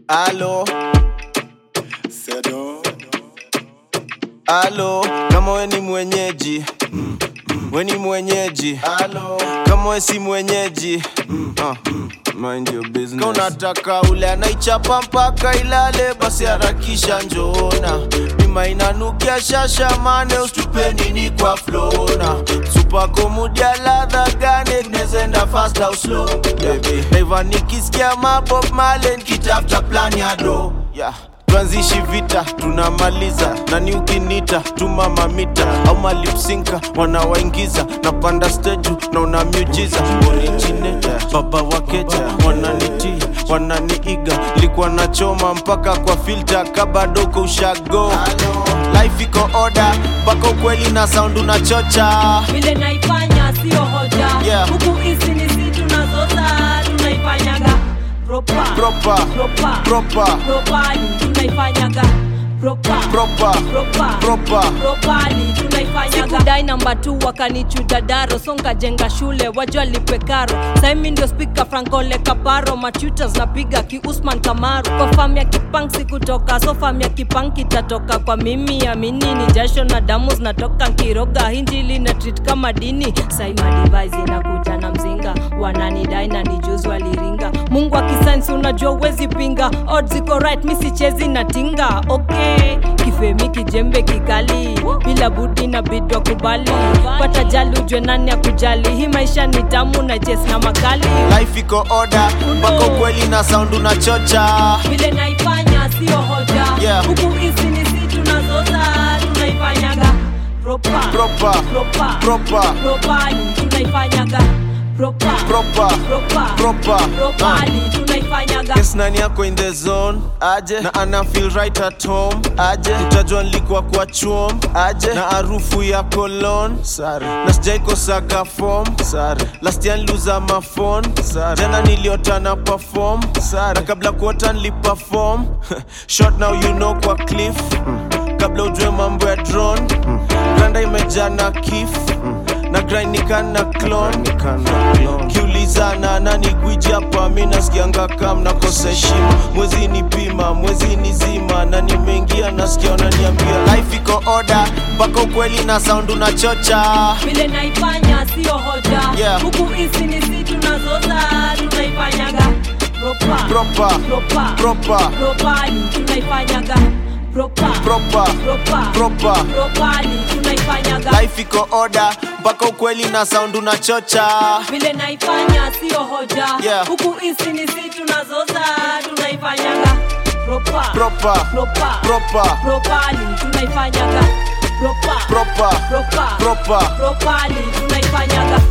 Alo Sedo. Alo, kama we ni mwenyeji we ni mwenyeji. Alo, kama we si mwenyeji mind your business. Kama unataka ule anaichapa mpaka ilale, basi harakisha njona. Bima inanukia shasha mane, ustupe nini kwa flona. Super komudia ladha gane, tunezenda fast au slow baby. Naiva nikisikia mabob malen, kitafta plan ya do. Yeah, tuanzishi vita, tunamaliza. Nani ukinita, tuma mamita au malipsinka, wanawaingiza. Napanda stage, na una miujiza. Originator, baba wakeja, wananiti, wananiiga. Likuwa nachoma mpaka kwa filter, kabadoko ushago. Life iko order, bako kweli na sound unachocha. Vile naifanya sio hoja, Yeah. huku isi ni si tunazota. Tunaifanyaga proper, Proper, proper, proper, properly. Tunaifanyaga proper, proper, proper, proper. properly. Tunaifanyaga. Sikudai namba 2 wakanichuja daro. Songa jenga shule wajua lipe karo. Saimi ndio speaker Frankole Kaparo. Machutas napiga ki Usman Kamaru. Kwa fam ya kipang sikutoka, so fam ya kipang kitatoka kwa mimi. Amini ni jasho na damu zinatoka nkiroga. Hinjili na treat kama dini. Saima device inakuja na mzinga. Wananidai na nijuzi waliringa. Mungu wa kisayansi unajua uwezi pinga. Odds iko right, mi sichezi na tinga. Okay, kifemi kijembe kikali. Bila budi na bidwa kubali. Pata jali ujwe nani ya kujali. Hii maisha ni tamu na jes na makali. Life iko order, bako kweli na sound unachocha. Vile naifanya sio hoja, Yeah. huku isi ni si tunazota. Tunaifanyaga proper, Proper, proper, proper, properly. Tunaifanyaga proper, proper, proper, proper. properly. Tunaifanyaga. Yes, nani yako in the zone aje, na ana feel right at home aje. Utajua nilikuwa kwa chuom aje, na harufu ya cologne sare, na sijaikosaga form sare. Last year niliuza ma phone sare, jana niliota na perform sare, na kabla kuota niliperform short now you know kwa cliff kabla ujue mambo ya drone. Granda imejaa na kif na grind nikana clone. Kiulizana nani gwiji hapa, mi nasikianga kam nakosa heshima. Mwezi ni pima, mwezi ni zima, na nimeingia nasikia wananiambia. Life iko order, bako kweli na sound unachocha. Vile naifanya sio hoja, Yeah. huku isi ni si tunazota. Tunaifanyaga proper, Proper, proper, proper, properly. Tunaifanyaga proper, proper, proper, proper. properly. Tunaifanyaga. Life iko order, bako kweli na sound unachocha. Vile naifanya sio hoja, Yeah. huku isi ni si tunazota. Tunaifanyaga proper, Proper, proper, proper, properly. Tunaifanyaga proper, proper, proper, proper. properly. Tunaifanyaga.